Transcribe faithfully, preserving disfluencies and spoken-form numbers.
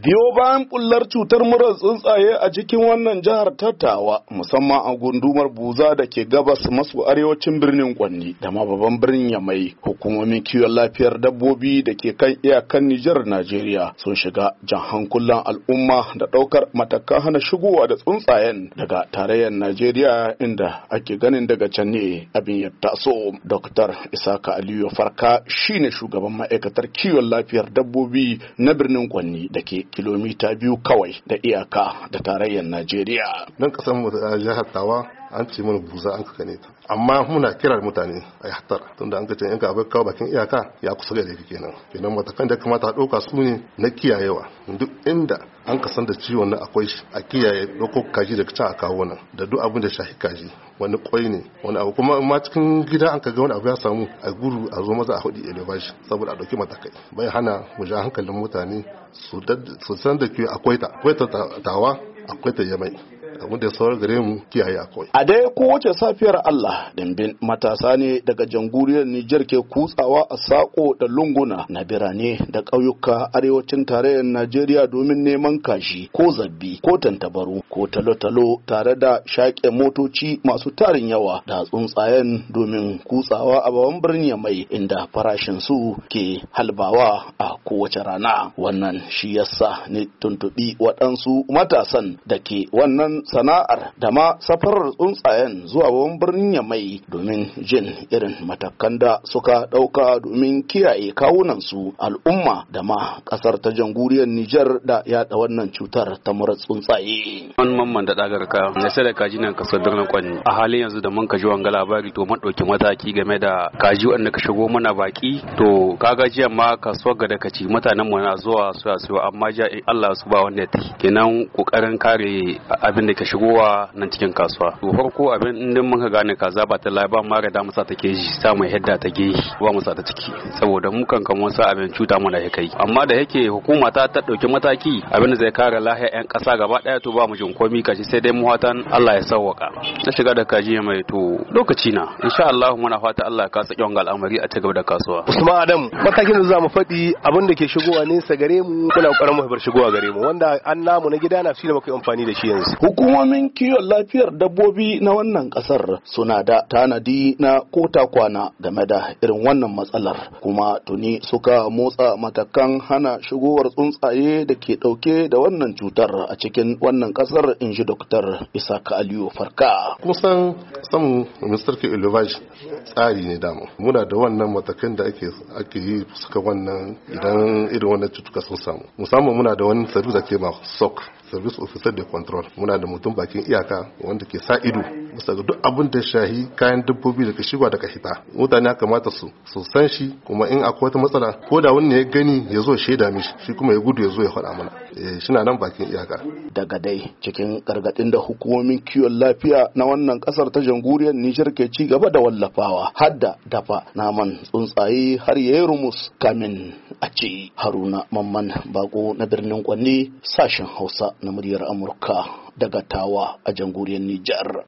Biyo bayan bullar cutar murar tsuntsaye a cikin wannan jihar Tattawa, musamman a gundumar Buza da ke gabas maso arewacin birnin Kwanni da ma babban birnin Yamai, hukumomin kiwon lafiyar dabbobi da ke kan iyakan Nijar Najeriya sun shiga jan hankulan al'umma da ɗaukar matakan hana shigowa da tsuntsayen daga tarayyar Najeriya, inda ake ganin daga can ne abin ya taso. Doktor Isaka Aliyu Farka shine shugaban ma'aikatar kiwon lafiyar dabbobi na birnin Kwanni da ke kilomita biyu kawai da iyaka da tarayyar Najeriya. Nan kasar mu da jihar Tawa an ce mana Buza an kaka ne ta, amma muna kirar mutane a yi hatara tunda an ka ce in ka kawo bakin iyaka ya kusa da laifi kenan kenan matakan da kamata a ɗauka su ne na kiyayewa. Duk inda an ka san da ciwon nan akwai shi a kiyaye ɗauko kaji daga can a kawo nan da duk abin da shahi kaji, wani kwai ne wani abu kuma ma cikin gida an ka ga wani abu ya samu a guru a zo maza a hudu elevashi saboda a ɗauki matakai. Bai hana mu ja hankalin mutane su san da ke akwai ta akwai ta Tawa akwai ta Yamai, abin da sauran gare mu kiyaye akwai. A dai kowace safiyar Allah, dimbin matasa ne daga jamhuriyar Nijar ke kutsawa a sako da lunguna na birane da ƙauyuka arewacin tarayyar Najeriya domin neman kashi ko zabbi ko tantabaru ko talo-talo, tare da shaƙe motoci masu tarin yawa da tsuntsayen domin kutsawa a babban birnin mai inda farashin su ke halbawa a kowace rana. Wannan shi yasa ne tuntuɓi waɗansu matasan da ke wannan sana'ar da ma safarar tsuntsayen zuwa babban birnin Yamai domin jin irin matakan da suka ɗauka domin kiyaye kawunansu, al'umma da ma ƙasar ta jamhuriyar Nijar da yaɗa wannan cutar ta murar tsuntsaye. An mamman da ɗagar ka na sai da kaji nan kasar birnin Kwanni. A halin yanzu da mun ka ji wanga labari to mun ɗauki mataki game da kaji wanda ka shigo mana baki, to kaga jiya ma kasuwar ga da kaci mutanen mu na zuwa su su amma ja Allah su ba wanda ya tafi kenan kokarin kare abin da ka shigowa nan cikin kasuwa. To farko abin din muka gane kaza ba ta lai ba ma ga da musa take ji sa mai hedda ta ge ba musa ta ciki saboda mu kan kan wasa abin cuta mu da yake, amma da yake hukuma ta ta dauki mataki abin da zai kare lahiyar yan kasa gaba daya to ba mu jin komai kashi sai dai mu watan Allah ya sauwaka. Ta shiga da kaji mai to lokaci na insha Allah muna fata Allah ya kasa kyan al'amari a cigaba da kasuwa. Usman Adam, matakin da za mu faɗi abin da ke shigowa ne sa gare mu kuna kokarin mu bar shigowa gare mu wanda an namu na gida na shi da muka amfani da shi yanzu. Hukumomin kiwon lafiyar dabbobi na wannan kasar suna da tanadi na kota kwana game da irin wannan matsalar, kuma tuni suka motsa matakan hana shigowar tsuntsaye da ke dauke da wannan cutar a cikin wannan kasar, in ji Doktor Isaka Aliyu Farka. Kusan samun Mister K. Elevage tsari ne damu. Muna da wannan matakan da ake ake yi suka wannan idan irin wannan cutuka sun samu. Musamman muna da wani service da ke ma S O C, Service Officer de Control. Muna da mutum bakin iyaka wanda ke sa ido bisa ga duk abin da shahi kayan dabbobi da ka shiga da ka hita. Mutane kamata su su san shi, kuma in akwai wata matsala ko da wani ya gani ya zo shaida mishi, shi kuma ya gudu ya zo ya faɗa mana. Eh shi na nan bakin iyaka. Daga dai cikin gargadin da hukumomin kiwon lafiya na wannan kasar ta jamhuriyar Nijar ke ci gaba da wallafawa, hadda dafa naman tsuntsaye har yayi rumus kamin a ce. Haruna Mamman Bako na birnin Kwanni, sashen Hausa na muryar Amurka daga Tawa a jamhuriyar Nijar.